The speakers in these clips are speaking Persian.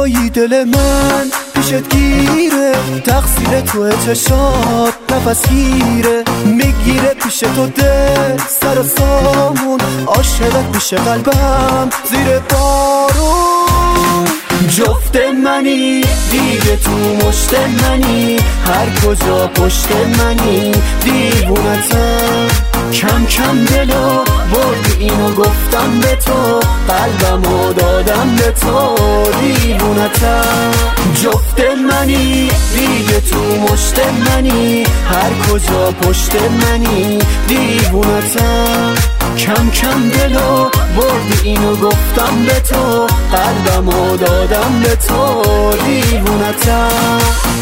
کجایی دل من پیشت گیره، تقصیر توه چشات نفس گیره، میگیره پیش تو دل سر و سامون، عاشقت میشه قلبم زیر بارون. جفت منی دیگه تو مشت منی، هر کجا پشت منی دیوونتم، کم کم دلو بردی اینو گفتم به تو، قلبمو دادم به تو دیوونتم. جفت منی دیگه تو مشت منی، هر کجا پشت منی دیوونتم، کم کم دلو بردی اینو گفتم به تو، قلبمو دادم به تو دیوونتم.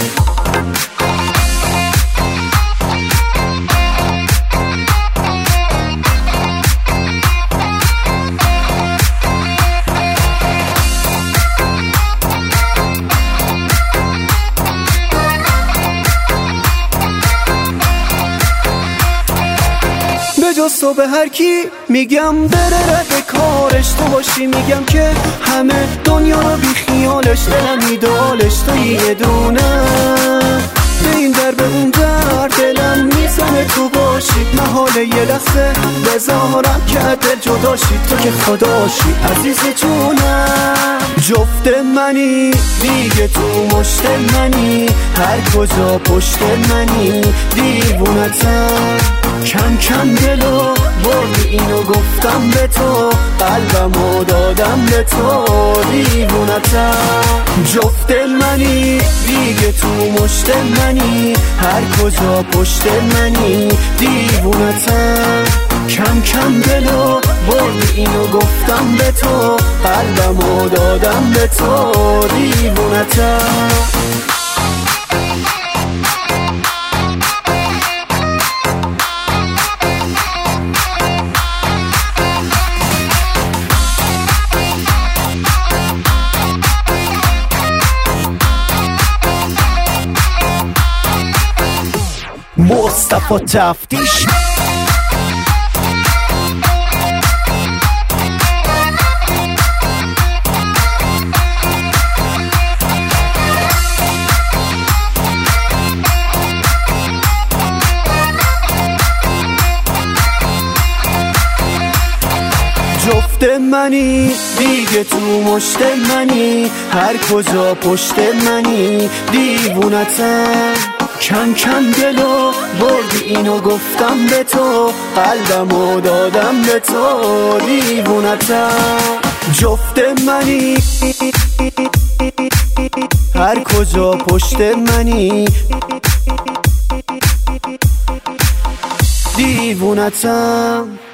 جز تو به هر کی میگم بره رد کارش، تو باشی میگم که همه دنیا رو بی خیالش، دلم ایدالش تو یه دونه، به این در به اون در دلم میزنه تو باشی، محاله یه لحظه بذارم که دل جداشی، تو که خداشی عزیز جونم. جفت منی دیگه تو مشت منی، هر کجا پشت منی دیوونتم، کم کم دلو بردی اینو گفتم به تو، قلبمو دادم به تو دیوونتم. جفت منی دیگه تو مشت منی، هر کجا پشت منی دیوونتم، کم کم دلو بردی اینو گفتم به تو، قلبمو دادم به تو دیوونتم. مصطفی تفتیش جفت منی دیگه تو مشت منی، هر کجا پشت منی دیوونتم، کم کم دلو بردی اینو گفتم به تو، قلبمو دادم به تو دیوونتم. جفت منی هر کجا پشت منی دیوونتم.